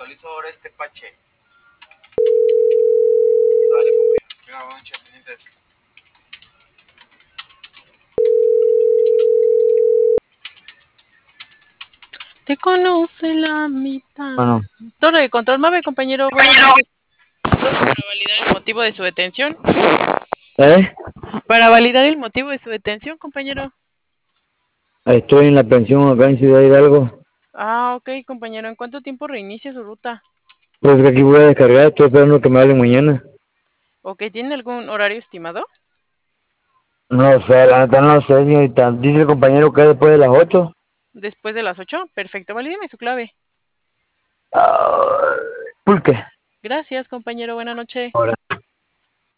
Te conoce la mitad. Bueno, Torre de control, Mave, compañero. Buenas noches. Para validar el motivo de su detención. ¿eh? Para validar el motivo de su detención, compañero. Estoy en la pensión acá en Ciudad Hidalgo. Ah, ok, compañero. ¿En cuánto tiempo reinicia su ruta? Pues que aquí voy a descargar, estoy esperando que me hablen mañana. Ok, ¿tiene algún horario estimado? No sé, la neta no sé, señorita. Dice el compañero que es después de las 8. Después de las 8. Perfecto, valídeme su clave. ¿Por qué? Gracias, compañero. Buenas noches. Ahora.